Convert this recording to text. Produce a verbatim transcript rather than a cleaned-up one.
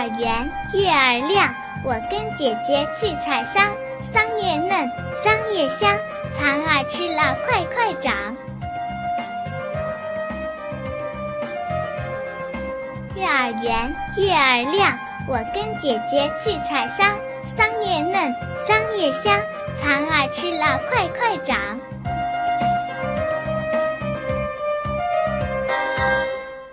儿圆，月儿亮，我跟姐姐去采桑，桑叶嫩，桑叶香，蚕儿吃了快快长。月儿圆，月儿亮，我跟姐姐去采桑，桑叶嫩，桑叶香，蚕儿吃了快快长。